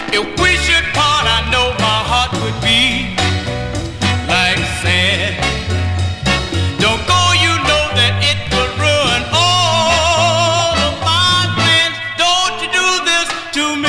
If we should part, I know my heart would be like sand. Don't go, you know that it will ruin all of my plans. Don't you do this to me.